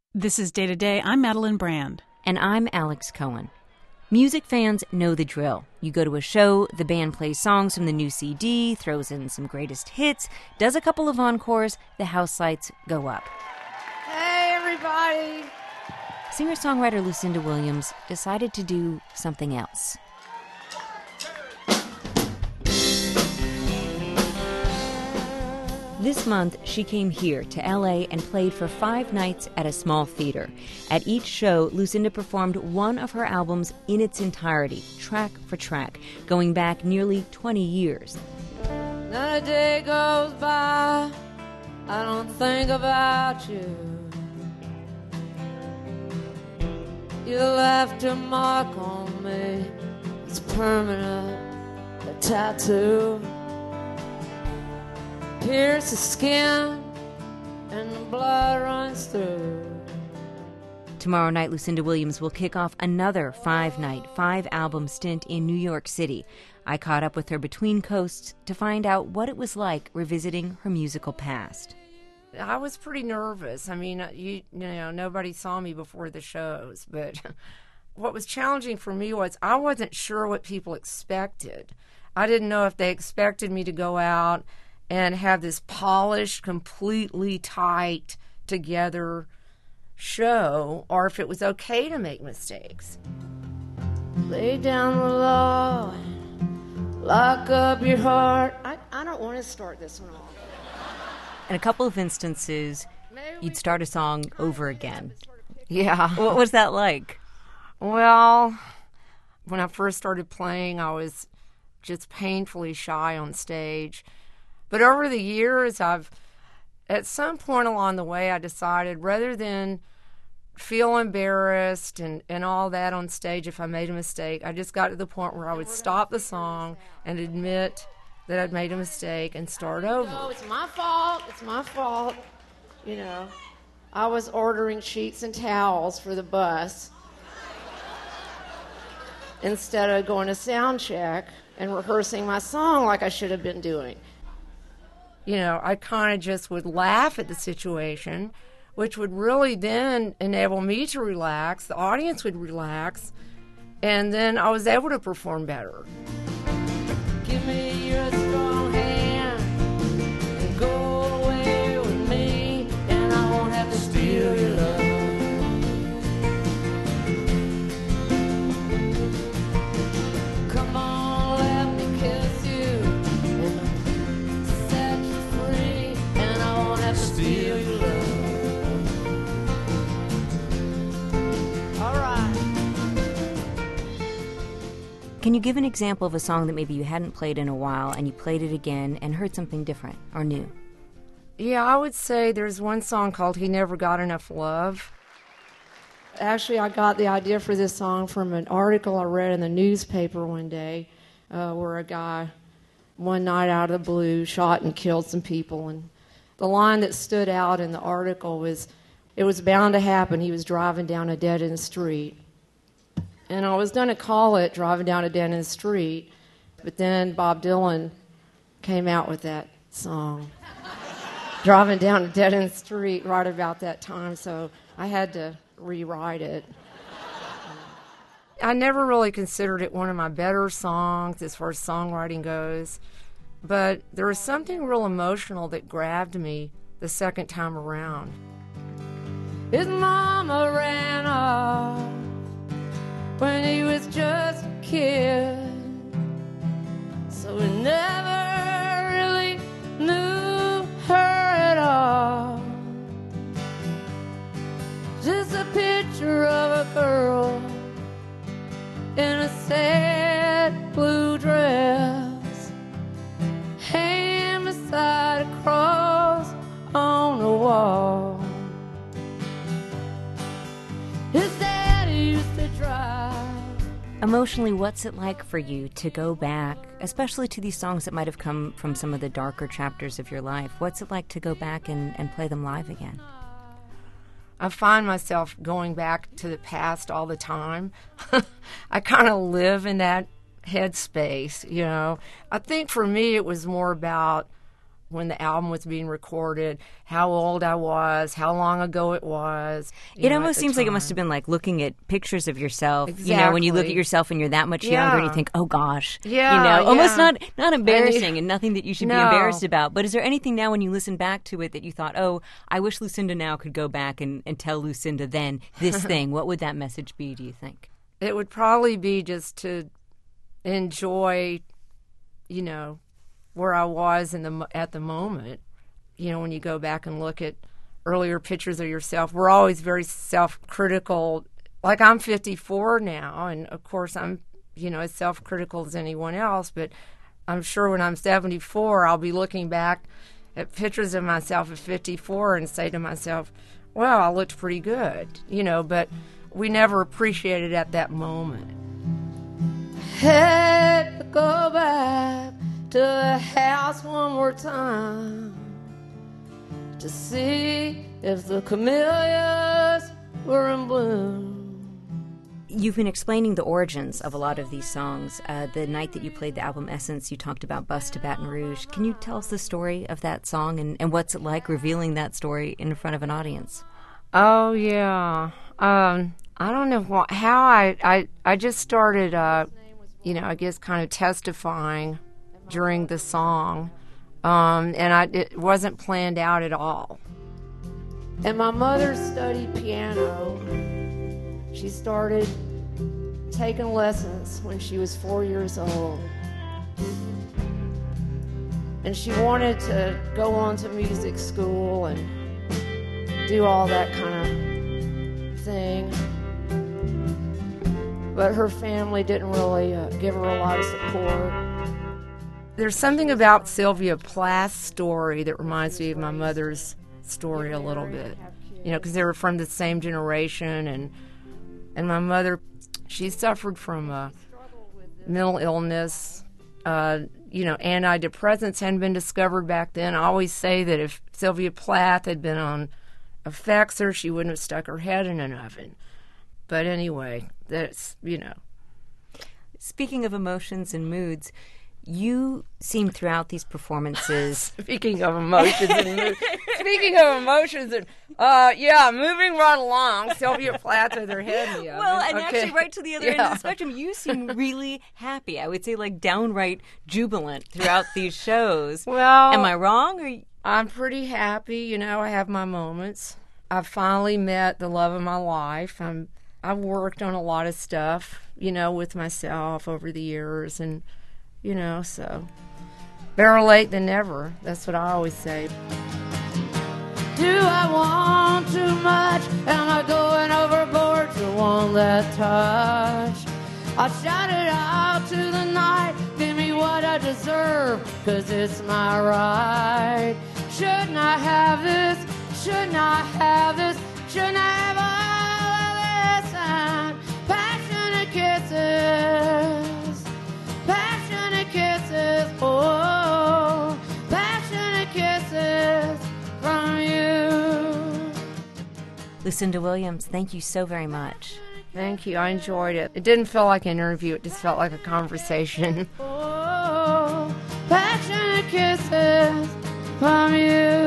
This is Day to Day. I'm Madeline Brand. And I'm Alex Cohen. Music fans know the drill. You go to a show, the band plays songs from the new CD, throws in some greatest hits, does a couple of encores, the house lights go up. Hey, everybody! Singer-songwriter Lucinda Williams decided to do something else. This month, she came here to L.A. and played for 5 nights at a small theater. At each show, Lucinda performed one of her albums in its entirety, track for track, going back nearly 20 years. Not a day goes by, I don't think about you. You left a mark on me, it's permanent, a tattoo. Pierce the skin and the blood runs through. Tomorrow night, Lucinda Williams will kick off another 5-night, 5-album stint in New York City. I caught up with her between coasts to find out what it was like revisiting her musical past. I was pretty nervous. I mean, you know, nobody saw me before the shows, but what was challenging for me was I wasn't sure what people expected. I didn't know if they expected me to go out and have this polished, completely tight together show, or if it was okay to make mistakes. Lay down the law, lock up your heart. I don't want to start this one off. In a couple of instances, you'd start a song over again. Yeah. What was that like? Well, when I first started playing, I was just painfully shy on stage. But over the years, at some point along the way, I decided rather than feel embarrassed and all that on stage if I made a mistake, I just got to the point where I would stop the song and admit that I'd made a mistake and start over. No, it's my fault, You know, I was ordering sheets and towels for the bus instead of going to sound check and rehearsing my song like I should have been doing. You know, I kind of just would laugh at the situation, which would really then enable me to relax, the audience would relax, and then I was able to perform better. Give me your strong hand and go away with me, and I won't have to steal your love. Come on, let me kiss you. Steal your love. All right. Can you give an example of a song that maybe you hadn't played in a while and you played it again and heard something different or new? Yeah, I would say there's one song called He Never Got Enough Love. Actually, I got the idea for this song from an article I read in the newspaper one day where a guy, one night out of the blue, shot and killed some people. And the line that stood out in the article was, it was bound to happen. He was driving down a dead-end street. And I was going to call it Driving Down a Dead-End Street, but then Bob Dylan came out with that song, Driving Down a Dead-End Street, right about that time, so I had to rewrite it. I never really considered it one of my better songs as far as songwriting goes. But there was something real emotional that grabbed me the second time around. His mama ran off when he was just a kid, so he never really knew her at all. Just a picture of a girl in a sad blue dress, hanging beside a cross on the wall. His daddy used to drive. Emotionally, what's it like for you to go back, especially to these songs that might have come from some of the darker chapters of your life? What's it like to go back and play them live again? I find myself going back to the past all the time. I kind of live in that headspace, you know. I think for me it was more about when the album was being recorded, how old I was, how long ago it was. It almost seems like it must have been like looking at pictures of yourself. Exactly. You know, when you look at yourself and you're that much younger and you think, oh gosh. Yeah, you know, almost yeah. not embarrassing and nothing that you should be No. embarrassed about. But is there anything now when you listen back to it that you thought, oh, I wish Lucinda now could go back and tell Lucinda then this thing? What would that message be, do you think? It would probably be just to enjoy, you know, where I was at the moment. You know, when you go back and look at earlier pictures of yourself, we're always very self-critical. Like, I'm 54 now, and of course I'm, you know, as self-critical as anyone else, but I'm sure when I'm 74, I'll be looking back at pictures of myself at 54 and say to myself, well, I looked pretty good, you know, but we never appreciate it at that moment. Had to go back to the house one more time to see if the camellias were in bloom. You've been explaining the origins of a lot of these songs. The night that you played the album Essence, you talked about Bus to Baton Rouge. Can you tell us the story of that song and what's it like revealing that story in front of an audience? Oh, yeah. I don't know how I just started, you know, I guess kind of testifying during the song, and it wasn't planned out at all. And my mother studied piano. She started taking lessons when she was 4 years old. And she wanted to go on to music school and do all that kind of thing. But her family didn't really give her a lot of support. There's something about Sylvia Plath's story that reminds me of my mother's story a little bit. You know, because they were from the same generation, and my mother, she suffered from mental illness. You know, antidepressants hadn't been discovered back then. I always say that if Sylvia Plath had been on Effexor, she wouldn't have stuck her head in an oven. But anyway, that's, you know. Speaking of emotions and moods, you seem throughout these performances... Speaking of emotions and moods. Speaking of emotions and, yeah, moving right along, Sylvia Plath with her head in the oven. Well, and Okay. actually right to the other end of the spectrum, you seem really happy. I would say like downright jubilant throughout these shows. Well, am I wrong? Or... I'm pretty happy. You know, I have my moments. I've finally met the love of my life. I've worked on a lot of stuff, you know, with myself over the years, and, you know, so better late than never. That's what I always say. Do I want too much? Am I going overboard to want that touch? I shout it out to the night, give me what I deserve, 'cause it's my right. Shouldn't I have this? Shouldn't I have this? Shouldn't I have all of this? And passionate kisses, passionate kisses, oh, passionate kisses from you. Lucinda Williams, thank you so very much. Thank you. I enjoyed it. It didn't feel like an interview. It just felt like a conversation. Oh, passionate kisses from you.